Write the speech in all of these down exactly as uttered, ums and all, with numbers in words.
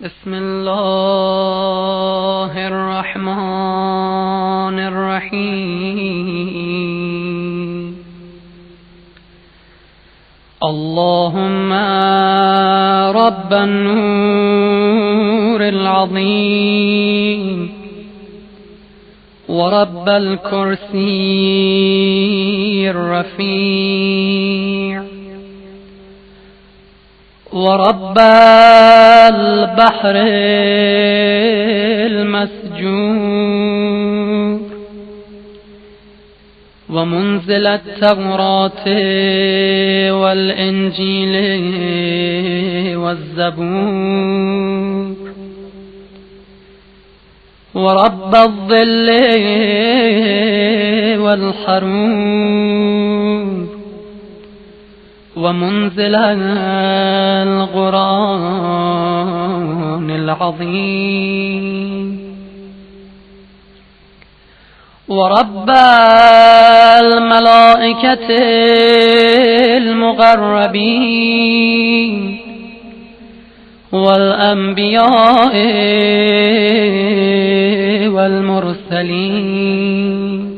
بسم الله الرحمن الرحيم. اللهم رب النور العظيم ورب الكرسي الرفيع ورب البحر المسجور ومنزل التوراة والإنجيل والزبور ورب الظل والحرور ومنزل القرآن العظيم ورب الملائكة المقربين والأنبياء والمرسلين.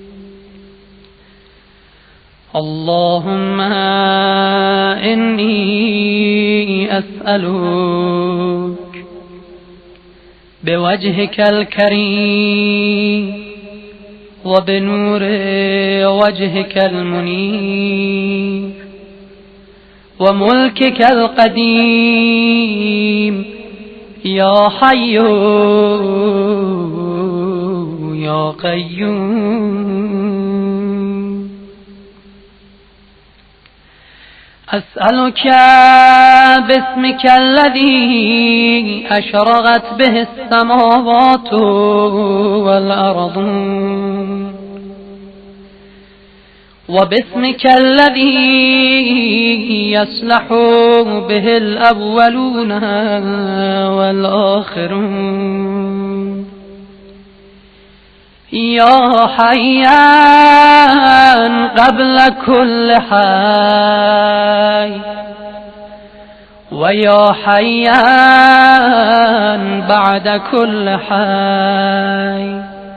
اللهم إني أسألك بوجهك الكريم وبنور وجهك المنير وملكك القديم يا حي يا قيوم، أسألك باسمك الذي أشرقت به السماوات والأرض وباسمك الذي يصلح به الأولون والآخرون يا حيان قبل كل حي ويا حيان بعد كل حي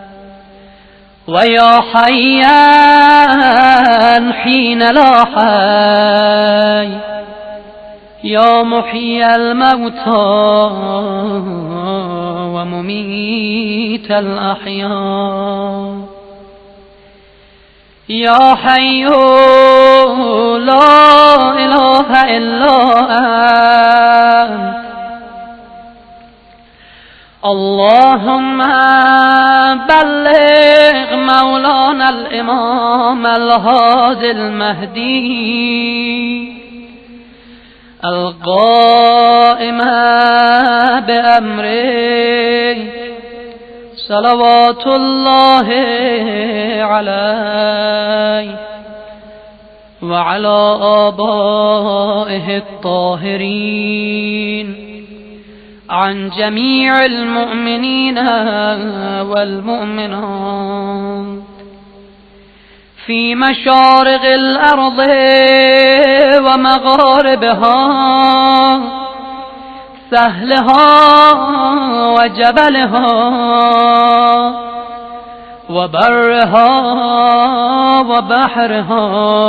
ويا حيان حين لا حي يا محيي الموتى ومميت الأحياء يا حي لا إله إلا أنت. اللهم بلغ مولانا الإمام الهادي المهدي القائم بأمره صلوات الله عليه وعلى آبائه الطاهرين عن جميع المؤمنين والمؤمنات في مشارق الأرض ومغاربها سهلها وجبلها وبرها وبحرها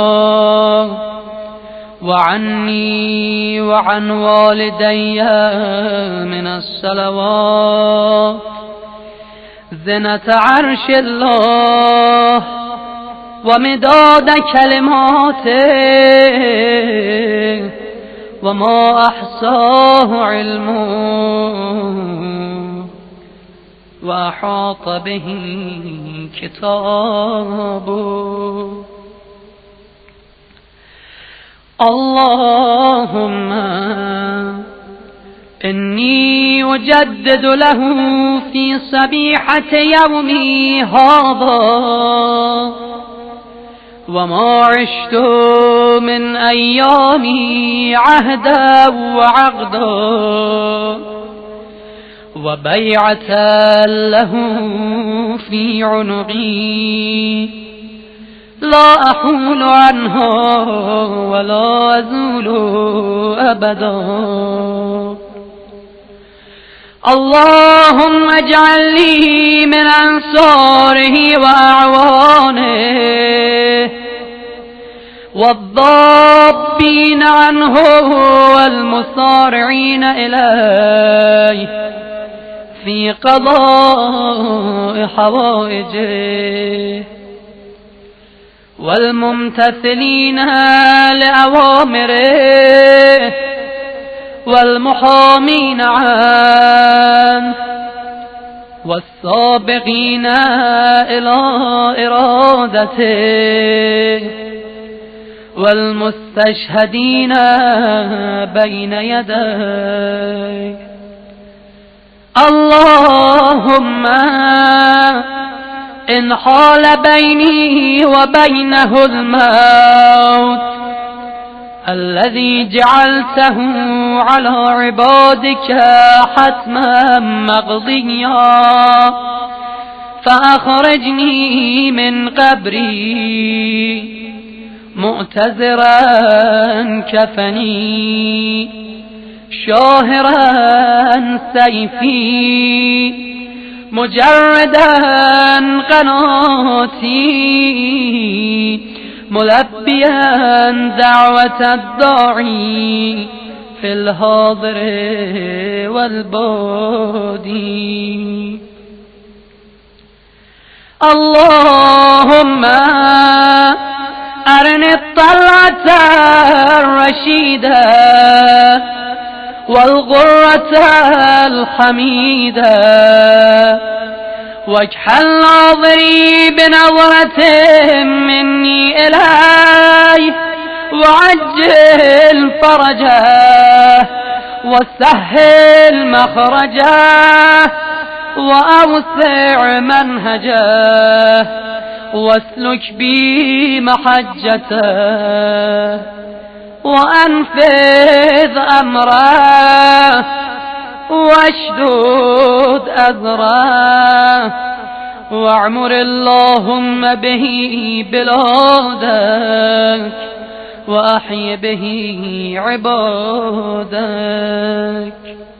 وعني وعن والدي من الصلوات زنة عرش الله ومداد كلماته وما أحصاه علمه وأحاط به كتابه. اللهم إني أجدد له في صبيحة يومي هذا وما عشت من أيامي عهدا وعقدا وبيعة له في عنقي لا أحول عنها ولا أزول أبدا. اللهم اجعل لي من أنصاره وأعوانه والضابين عنه والمصارعين إليه في قضاء حوائجه والممتثلين لأوامره والمحامين عنه والسابقين إلى إرادته والمستشهدين بين يديه. اللهم إن حال بيني وبينه الموت الذي جعلته على عبادك حتما مقضيا فأخرجني من قبري مؤتزرا كفني شاهرا سيفي مجردا قناتي ملبيا دعوة الداعي في الحاضر والبادي. اللهم أرني الطلعة الرشيدة والغرة الحميدة واجعل ناظري بنظرة مني إليه وعجل فرجه وسهل مخرجه وأوسع منهجه واسلك بي محجته وأنفذ أمره واشدد أذره واعمر اللهم به بلادك وأحي به عبادك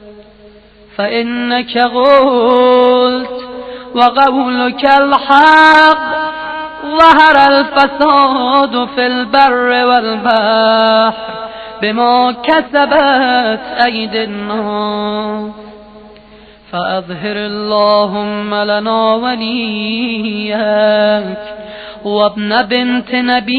فإنك قلت وقولك الحق ظهر الفساد في البر والبحر بما كسبت أيدي الناس فأظهر اللهم لنا وليك وابن بنت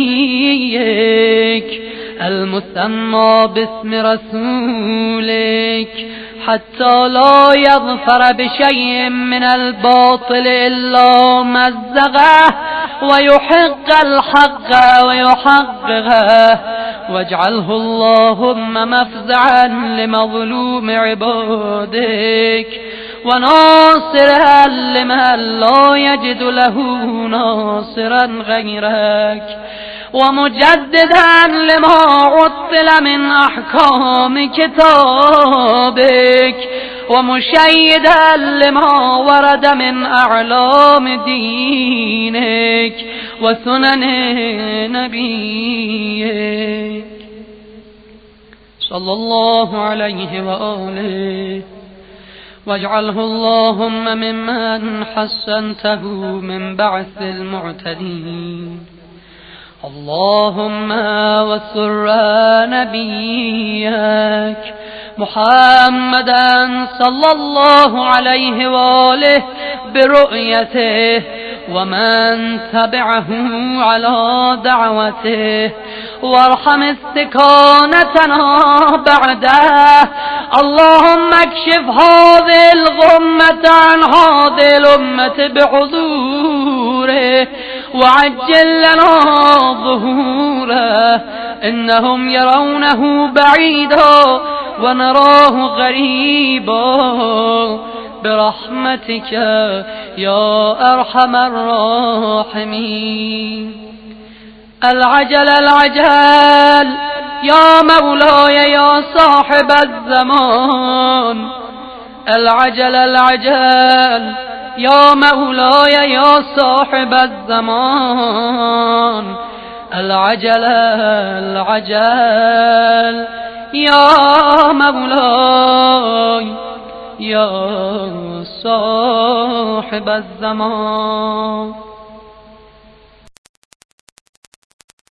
نبيك المسمى باسم رسولك حتى لا يظفر بشيء من الباطل إلا مزغه ويحق الحق ويحققه واجعله اللهم مفزعا لمظلوم عبادك وناصرا لمن لا يجد له ناصرا غيرك ومجددا لما عطل من أحكام كتابك ومشيدا لما ورد من أعلام دينك وسنن نبيك صلى الله عليه وآله واجعله اللهم ممن حسنته من بعث المعتدين. اللهم وسر نبيك محمدا صلى الله عليه وآله برؤيته ومن تبعه على دعوته وارحم استكانتنا بعده. اللهم اكشف هذه الغمة عن هذه الأمة بحضوره وعجل لنا ظهوره إنهم يرونه بعيدا ونراه غريبا برحمتك يا أرحم الراحمين. العجل العجل يا مولاي يا صاحب الزمان. العجل العجل يا مولاي يا صاحب الزمان. العجل العجل يا مولاي یا صاحب الزمان.